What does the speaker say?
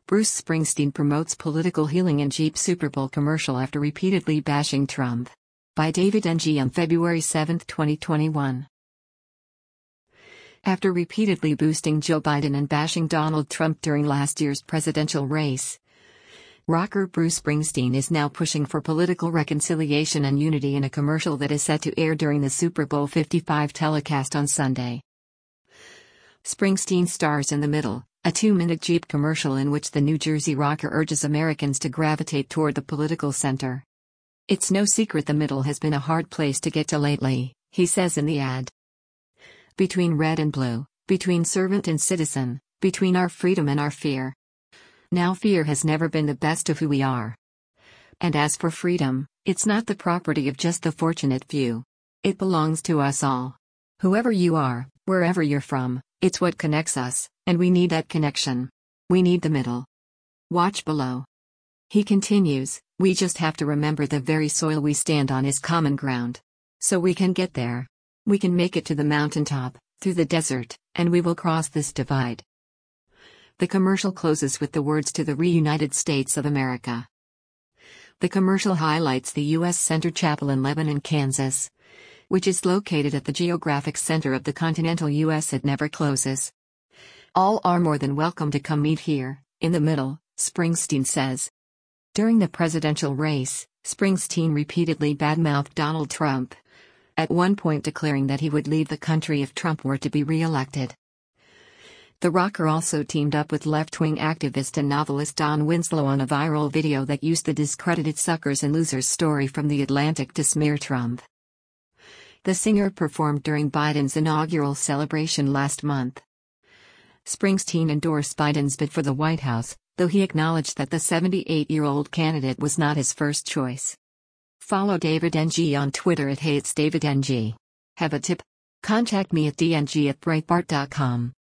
Bruce Springsteen promotes political healing in Jeep Super Bowl commercial after repeatedly bashing Trump. By David Ng on February 7, 2021. After repeatedly boosting Joe Biden and bashing Donald Trump during last year's presidential race, rocker Bruce Springsteen is now pushing for political reconciliation and unity in a commercial that is set to air during the Super Bowl 55 telecast on Sunday. Springsteen stars in The Middle, a 2-minute Jeep commercial in which the New Jersey rocker urges Americans to gravitate toward the political center. "It's no secret the middle has been a hard place to get to lately," he says in the ad. "Between red and blue, between servant and citizen, between our freedom and our fear. Now fear has never been the best of who we are. And as for freedom, it's not the property of just the fortunate few. It belongs to us all. Whoever you are, wherever you're from, it's what connects us, and we need that connection. We need the middle." Watch below. He continues, "We just have to remember the very soil we stand on is common ground. So we can get there. We can make it to the mountaintop, through the desert, and we will cross this divide." The commercial closes with the words "to the reunited states of America." The commercial highlights the U.S. Center Chapel in Lebanon, Kansas, which is located at the geographic center of the continental U.S. It never closes. "All are more than welcome to come meet here, in the middle," Springsteen says. During the presidential race, Springsteen repeatedly badmouthed Donald Trump, at one point declaring that he would leave the country if Trump were to be re-elected. The rocker also teamed up with left-wing activist and novelist Don Winslow on a viral video that used the discredited suckers and losers story from The Atlantic to smear Trump. The singer performed during Biden's inaugural celebration last month. Springsteen endorsed Biden's bid for the White House, though he acknowledged that the 78-year-old candidate was not his first choice. Follow David Ng on Twitter at @HeyIt'sDavidNG. Have a tip? Contact me at dng@breitbart.com.